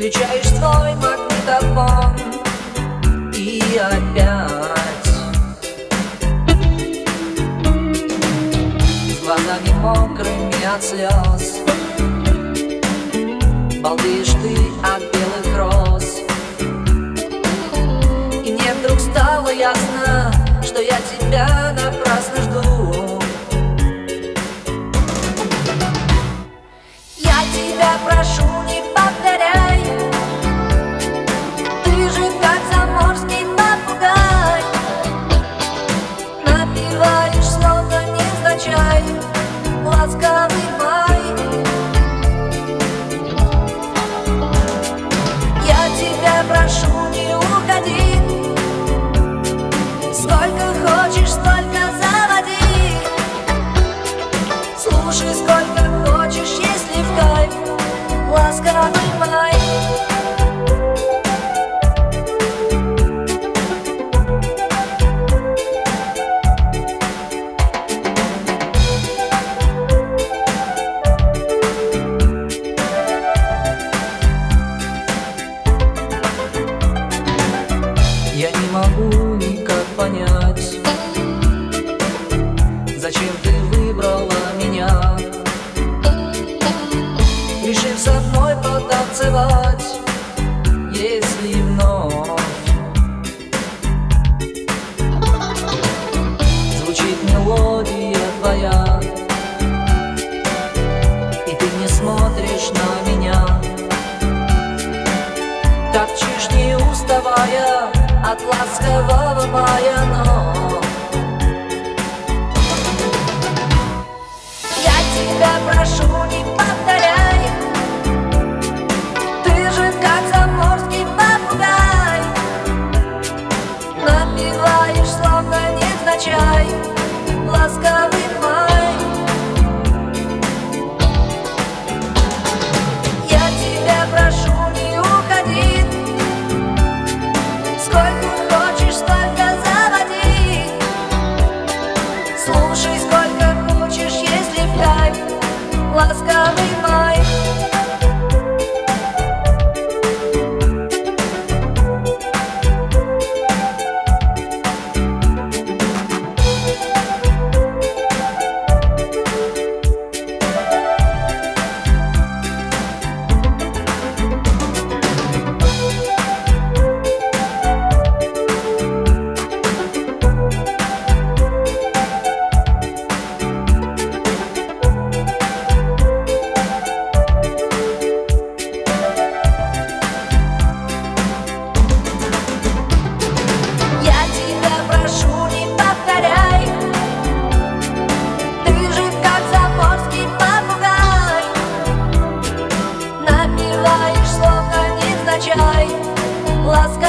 Включаешь свой магнитофон и опять с глазами мокрыми от слез балдеешь ты от белых роз. И мне вдруг стало ясно, что я тебя напрасно жду. Я тебя прошу, не повторяй, ты же как заморский попугай, напеваешь словно невзначай ласковый май. Я тебя прошу, не уходи, сколько хочешь, столько заводи, слушай сколько хочешь, если в кайф ласковый май. Я не могу никак понять, зачем ты выбрала меня, решив со мной потанцевать, если вновь звучит мелодия твоя, и ты не смотришь на меня, топчешь не уставая от ласкового мая, но я тебя прошу, не повторяй, ты же как заморский попугай, напеваешь словно невзначай ласковый май. Я тебя прошу, не уходи, сколько хочешь, столько заводи, слушай сколько хочешь, если в кайф ласковый май. Напиваешь словно невзначай ласка.